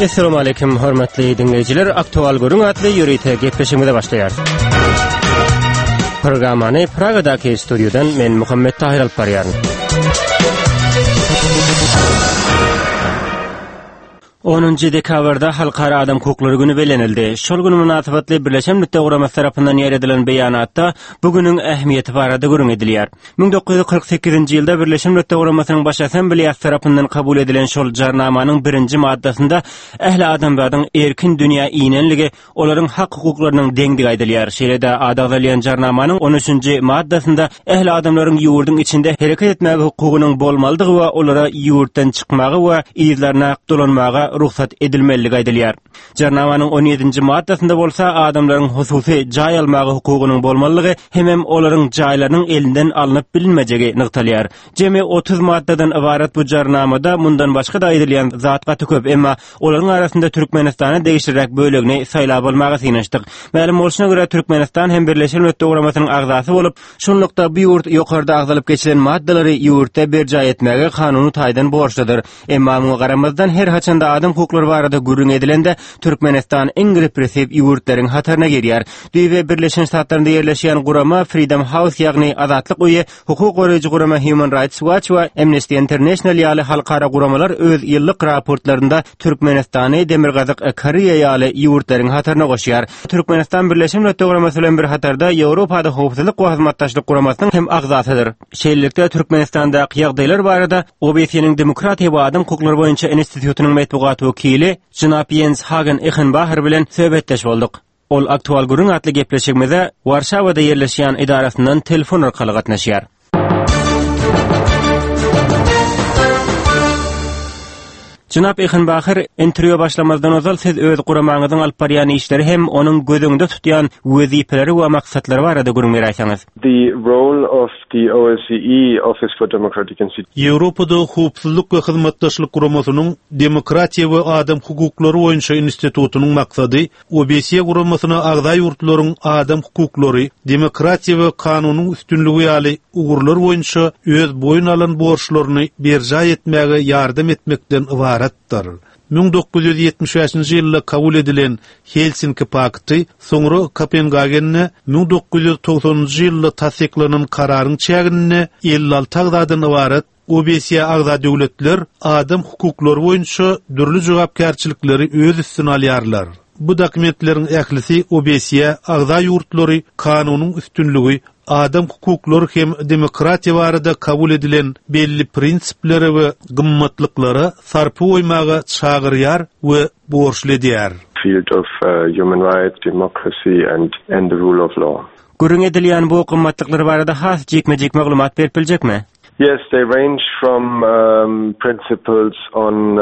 Assalamu alaykum hormatly dinleyiciler. Aktual Gurun adlı yürüyte gepleşimde başlayar. Programany Praga'daki stüdyodan men Muhammed Tahir Alparyar. 10 dekabrda Halkara Adam Hukukları Günü belenildi. Şol günü münasibetli Birleşen Milletler Guraması tarapyndan ýer edilen beýanatda bu günüň ähmiýeti barada görün edilýär. 1948-nji ýylda Birleşen Milletler Guramasynyň baş assambleyasy tarapyndan kabul edilen şol jarnamanyň 1-nji maddasynda ähli adamlaryň erkin dünýä iýnenligi, olaryň hak hukuklarynyň deňdigi aýdylýar. Şeýle-de adaglayan jarnamanyň 13-nji maddasynda ähli adamlaryň ýurdyň içinde hereket etmäge hukugynyň bolmalydygy we olara ýurtdan çykmagy we ýyzlaryna dolanmagy ruhsat edilmeligi aýdylýar. Jarnamanyň 17-nji maddasynda bolsa adamlaryň hususy jaý almagy hukugynyň bolmalygy hemem olaryň jaýlarynyň elinden alınıp bilinmejegi nyktalýar. Jemi 30 maddadan ibaret bu jarnamada mundan başga da aýdylýan zatgaty köp, emma olaryň arasynda Türkmenistana degişdirek bölegini saýlap almagy synaşdyk. Ma'lum bolşuna görä Türkmenistan hem Birleşen Milletler Guramasynyň agzasy bolup, şonlukda bu ýurt ýokarda agzalyp geçilen maddalary ýurtda berja etmäge kanuny taýdan borçludyr. Emma muňa garamazdan her haçanda adam hukuklary barada görün edilende Türkmenistan eng repressiv ýurtlaryň hatarına girýär. Diýip Birleşen Ştatlarynda ýerleşýän gurama Freedom House ýagny azatlyk uýy, hukuk goraýjy gurama Human Rights Watch we Amnesty International ýaly halkara guramalar öz ýyllyk raportlarynda Türkmenistany demirgazyk Koreýa ýaly ýurtlaryň hatarına goşýar. Türkmenistan Birleşen Milletler Guramasy bilen bir hatarda Ýewropada howpsuzlyk we hyzmatdaşlyk guramasynyň hem agzasydyr. Şeýlelikde Türkmenistanda ýagdaýlar barada OBSE-niň Demokratiýa we Adam hukuklary boýunça institutynyň matbugat wekili Jynap Jens Hagen Echenbacher bilen söhbetleşip bolduk. Ol aktual gurun atly gepleşigimizde Warşawada ýerleşýän idarasyndan telefon arkaly gatnaşýar. Jynap Echenbacher, interview başlamazdan ozal siz öz guramaňyzyň alyp barýan işleri hem onuň gözüňde tutýan wezipeleri we maksatlary barada görüň berýärsiňiz. The role of the OSCE Office for Democratic Institutions. Ýewropada howpsuzlyk we hyzmatdaşlyk guramasynyň demokratiýa we adam hukuklary boýunça institutynyň maksady OBSE guramasyna agza ýurtlaryň adam hukuklary, demokratiýa we kanunyň üstünligi ýaly ugurlar boýunça öz boyun alan borçlaryny berja etmäge ýardam etmekden ibaretdir. 1975-nji ýylda kabul edilen Helsinki pakty soňra Kopenhagenni 1990-njy ýylda tasdiklanan kararyň çägini 56 agzadan ibaret OBSE agza döwletler adam hukuklary boýunça dürli jogapkärçilikleri öz üstüne alýarlar. Bu dokumentleriň ählisi OBSE agza ýurtlary kanunyň üstünligi, adam hukuklary hem demokratiýa barada kabul edilen belli prinsipleri we gymmatlyklary sarpy goýmagy çagyrýar we borçly edýär. Field of human rights, democracy and the rule of law. Görüň edilýän bu gymmatlyklary barada has jekme-jek maglumat berip biljekmi? Yes, they range from principles on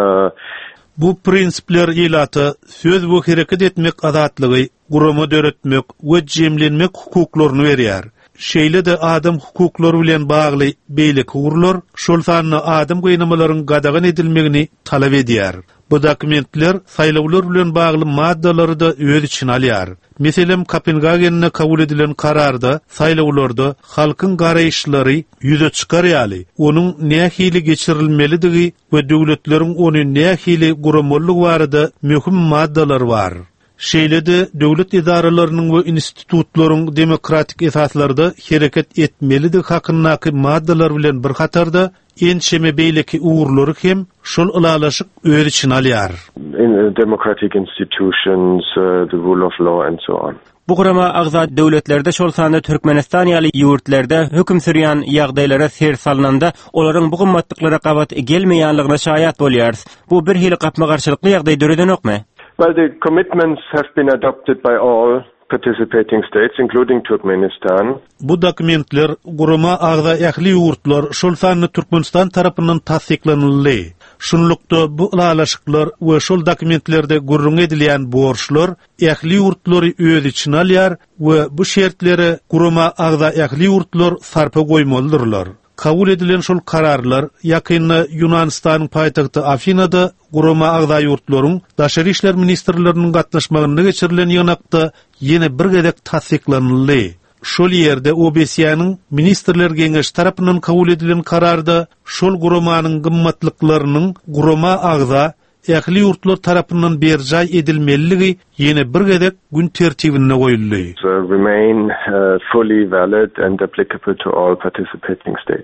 bu prinsipler ýylaty söz we hereket etmek azatlygy, gurama döretmek we jemlenmek hukuklaryny berýär. Şeýle-de adam hukuklary bilen bagly beýleki gurullar şol sanly adam goýnamalaryň gadagan edilmegini talap edýär. Bu dokumentler saýlawlar bilen bagly maddalary da öz içine alýar. Meselem Kopenhagen'de kabul edilen kararda saýlawlarda halkyň garaýşlary ýüze çykarýaly. Onuň nähili geçirilmelidigi we döwletleriň ony nähili guramalygy barada möhüm maddalar bar. Şeýle-de döwlet idaralarynyň we institutlaryň demokratik esaslarda hereket etmelidi hakyndaky maddalar bilen bir hatarda enşeme beýleki uğurlary hem şol ulalaşyk öz içine alýar. In democratic institutions, the rule of law and so on. Bu gurama agza döwletlerde şol sanda Türkmenistan ýaly ýurtlarda höküm sürýän ýagdaýlara ser salnanda olaryň bu gymmatlyklara gabat gelmeýänligine şaýat bolýar. Bu bir hili gapma garşylykly ýagdaý döredenokmy? Well, the commitments have been adopted by all participating states, including Turkmenistan. Bu dokumentler gurama agza ähli ýurtlar şol sanly Türkmenistan tarapyndan tasdiklanyldy. Şunlukda bu ulalaşyklar we şol dokumentlerde görüň edilýän borçlar ähli ýurtlary öz içine alýar we bu şertleri gurama agza ähli ýurtlar sarpa goýmalydyrlar. Kabul edilen şol kararlar yakynda Yunanistanyň paýtagty Afinada gurama agza ýurtlaryň daşary işler ministrleriniň gatnaşmagyna geçirilen ýanakda ýene bir gedek tasdiklanyldy. Şol ýerde OBSE-niň ministrler geňeşi tarapyndan kabul edilen kararda şol guramanyň gymmatlyklarynyň gurama agza ähli ýurtlar tarapyndan berjay edilmeligi ýene bir gezek gün tertibine goýuldy. Remain fully valid and applicable to all participating states.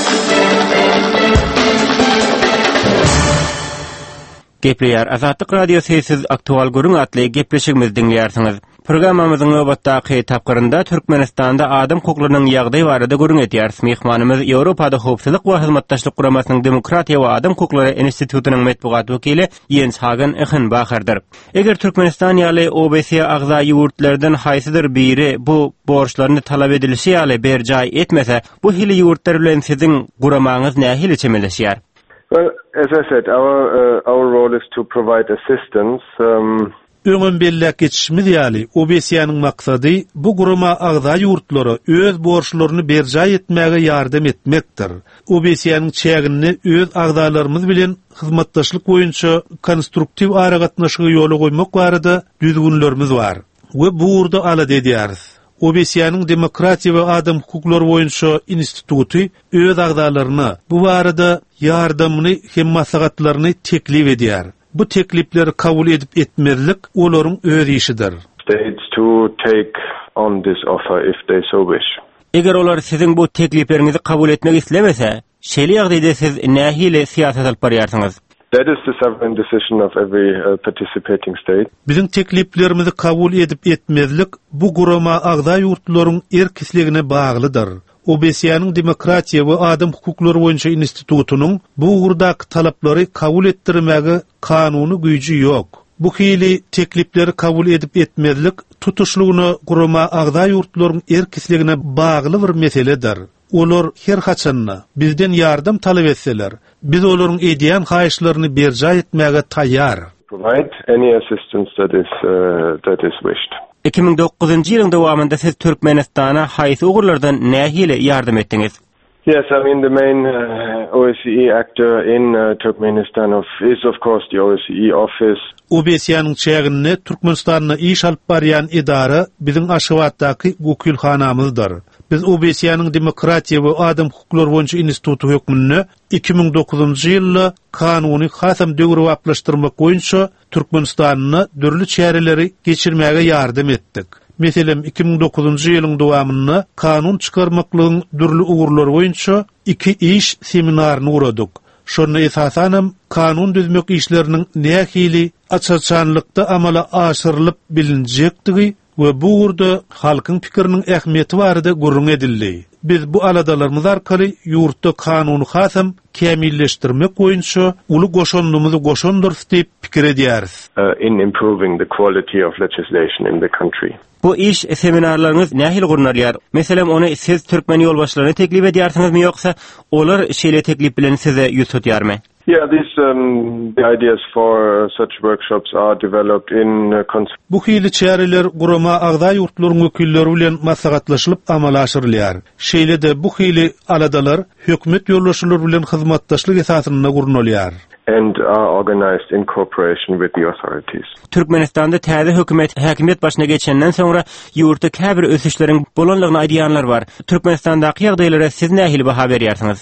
Gepleýär Azatlyk radiosyny siz aktual görüň atly gepleşigimiz dinleýärsiňiz. Programmamyzyň nowbatdaky tapgyrynda Türkmenistanda adam hukuklarynyň ýagdaýy barada görüň edýär. Mehmanymyz Ýewropada howpsuzlyk we hyzmatdaşlyk guramasynyň Demokratiýa we Adam Hukuklary Institutynyň medpugat wekili Jens Hagen Echenbacherdir. Eger Türkmenistan ýaly OBC agzaý ýurtlardan haýsydyr biri bu borçlaryny talap edilişi ýaly berjay etmese, bu hili ýurtlar bilen siziň guramaňyz nähili çemeleşýär? Well, as I said, our role is to provide assistance. Öňün bellek geçişimiz ýaly OBC-nyň maksady bu gurama agzaý ýurtlary öz borçlaryny berjay etmäge ýardam etmekdir. OBC-nyň çägini öz agzalarymyz bilen hyzmatdaşlyk boýunça konstruktiw aragatnaşygy ýoly goýmak barada düzgünlerimiz bar. We bu urda ala edýäris. OBC-nyň Demokratiýa we Adam Hukuklary boýunça instituty öz agzalaryna bu barada ýardamyny hem maslahatlaryny teklip edýär. Bu teklipleri kabul edip etmezlik olaryň öz işidir. States to take on this offer if they so wish. Eger olar siziň bu tekliplerinizi kabul etmek islemese, şeýle ýagdaýda siz nähili siýasat alyp barýarsyňyz? That is the sovereign decision of every participating state. Bizim tekliplerimizi kabul edip etmezlik bu gurama agzaý ýurtlaryň erkisligine baglydyr. OBC-nyň Demokratiýa we Adam Hukuklary boýunça institutynyň bu urdaky talaplary kabul etdirmäge kanuny güýji ýok. Bu hili teklipleri kabul edip etmezlik tutuşlugyny gurama agzaý ýurtlaryň erkisligine bagly bir meseledir. Olar her haçanna bizden ýardam talap etseler, biz olaryň edýän haýyşlaryny berjay etmäge taýýar. Provide any assistance that is wished. 2009-njy ýylyň dowamında siz Türkmenistana haýsy ugurlardan nähili ýardam etdiňiz? Yes, I mean the main OSCE actor in Turkmenistan is of course the OSCE office. OBC-nyň çägini Türkmenistanyna iş alyp barýan idara biziň Aşgabatdaky wekilhanamyzdyr. Biz OBC-nyň Demokratiýa we Adam Hukuklary boýunça instituty hökmüni 2009-njy ýylda kanuny hasam döwri waplaşdyrmak boýunça Türkmenistanyna dürli çäreleri geçirmäge ýardam etdik. Meselem 2009-njy ýylyň dowamyny kanun çykarmaklygyň dürli ugurlary boýunça 2 iş seminaryny uradyk. Şonu esasanam kanun düzmek işlerinin nähili açaçanlykda amala aşyrylyp bilinjektigi we bu urda halkyň pikiriniň ähmiýeti barada görüň edildi. Biz bu aladalarymyz arkaly ýurtda kanuny hasam kämilleşdirmek boýunça uly goşondumuzy goşondur diýip pikir edýäris. In improving the quality of legislation in the country. Bu iş seminarlaryňyz nähili gurunarýar? Meselem ony siz türkmen ýolbaşçylaryna teklip edýärsiňizmi ýoksa olar şeýle teklip bilen size ýüz tutýarmy? Yeah, these the ideas for such workshops are developed in Bu hili çäreler gurama agzaý ýurtlaryň wekilleri bilen maslahatlaşylyp amala aşyrylýar. Şeýle-de bu hili aladalar hökümet ýolbaşçylary bilen hyzmatdaşlyk esasyna gurunalýar. And are organized in cooperation with the authorities. Türkmenistanda täze häkimet başyna geçenden sonra ýurtda käbir ösüşleriň bolanlygyny aýdýanlar bar. Türkmenistandaky ýagdaýlara siz nähili baha berýärsiňiz?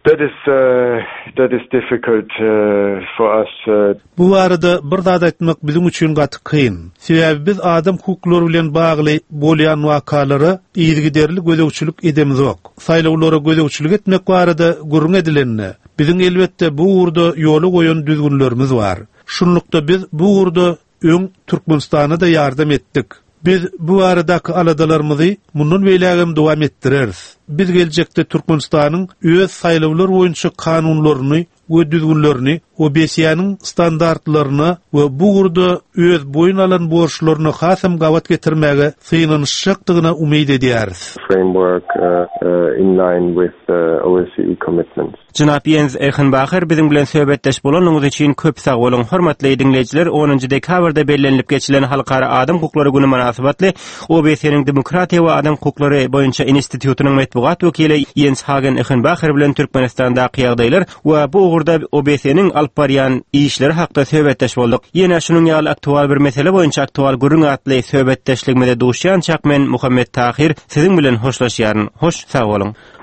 That is difficult for us. Bu arada bir zat aýtmak bizim üçin gaty kyn. Sebäbi biz adam hukuklary bilen bagly bolýan wakalary ýygyderli gözegçilik edemiz ok. Saýlawlara gözegçilik etmek barada görüň edilenni. Biziň elbetde bu urda ýoly goýan düzgünlerimiz bar. Şunlukda biz bu urda öň Türkmenistana da ýardam etdik. Biz bu aradaky aladalarymyzy mundan beýlegem dowam etdireriz. Biz geljekde Türkmenistanyň öz saýlawlary boýunça kanunlaryny we düzgünlerini, OBC-nyň standartlaryny we bu urda öz boyun alan borçlaryny hasam gawat getirmäge syňanyşykdygyna umyt edýäris. Framework in line with OSCE commitments. Jynap Jens Echenbacher biziň bilen söhbetdeş bolanyňyz üçin köp sag bolun. Hormatly dinleýijiler, 10-njy dekabrda bellenilip geçilen Halkara Adam Hukuklary güni münasibetli OBC-niň Demokratiýa we Adam Hukuklary boýunça institutynyň medpugat wekili Jens Hagen Echenbacher bilen Türkmenistandaky ýagdaýlar we bu ugurda OBC-niň alyp barýan işleri hakda söhbetdeş bolduk. Ýene şunuň ýaly aktual bir mesele boýunça aktual gürüň atly söhbetdeşligimizde duşýan çak men Muhammed Tahir siziň bilen hoşlaşýaryn. Hoş sag bolun.